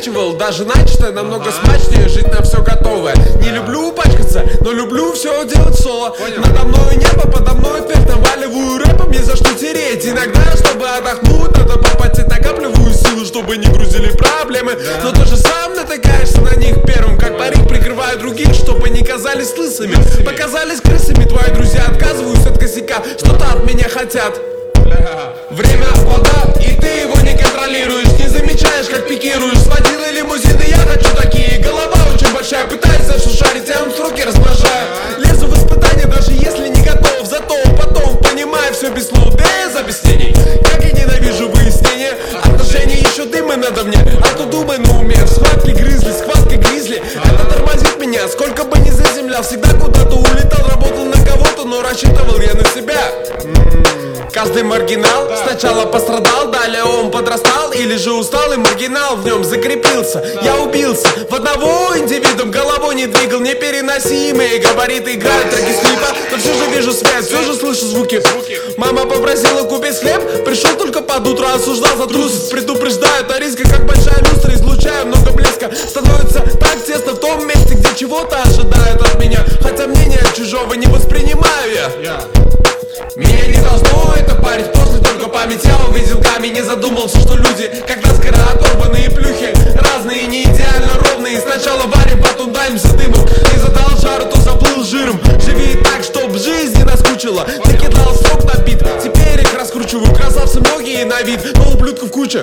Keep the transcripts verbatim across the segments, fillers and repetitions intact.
заканчивал. Даже начатое намного смачнее, жить на все готовое. Не люблю пачкаться, но люблю все делать соло. Понял. Надо мною небо, подо мной эффект. Наваливаю рэпом, не за что тереть. Иногда, чтобы отдохнуть, надо попотеть. Накапливаю силы, чтобы не грузили проблемы. Но ты же сам натыкаешься на них первым. Как парик прикрываю других, чтобы не казались лысыми. Показались крысами, твои друзья отказываются от косяка. Что-то от меня хотят. Время вода, и ты его не контролируешь. Не замечаешь, как пикируешь. Сводила лимузины, я хочу такие. Голова очень большая, пытаюсь зашушарить, я сроки размножаю. Лезу в испытания, даже если не готов. Зато потом понимаю все без слов, без объяснений. Как я ненавижу выяснения. Отношения еще дымы надо мне, а то думай на уме. В схватке грызли, схватка гризли. Это тормозит меня, сколько бы ни заземлял. Всегда куда-то улетал, работал на кого-то, но рассчитывал я на себя. Каждый маргинал сначала пострадал, далее он подрастал. Или же усталый маргинал в нем закрепился. Я убился в одного индивидуум, головой не двигал. Непереносимые габариты играют треки с клипа. Но все же вижу связь, все же слышу звуки. Мама попросила купить хлеб, пришел только под утро, осуждал за трусость. Предупреждают о риске, как большая люстра. Излучаю много блеска, становится так тесно в том месте, где чего-то ожидают от меня. Хотя мнение чужого не воспринимаю я. Меня не должно это парить, после только память. Я увидел камень, не задумался, что люди, когда скорооторванные плюхи, разные, не идеально ровные. Сначала варим, потом даемся дымом. Не задал жару, то заплыл жиром. Живи так, чтоб жизнь не наскучила. Накидал срок на бит, теперь их раскручиваю. Красавцы многие на вид, но ублюдков куча.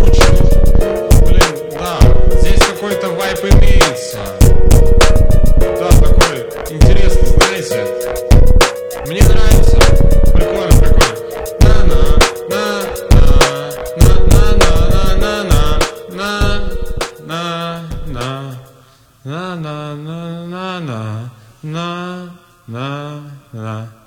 Блин, да, здесь какой-то вайп имеется. Да, такой интересный, знаете. Мне нравится. Прикольно, прикольно. На-на, на-на-на-на-на-на-на-на-на-на-на-на-на-на-на-на-на.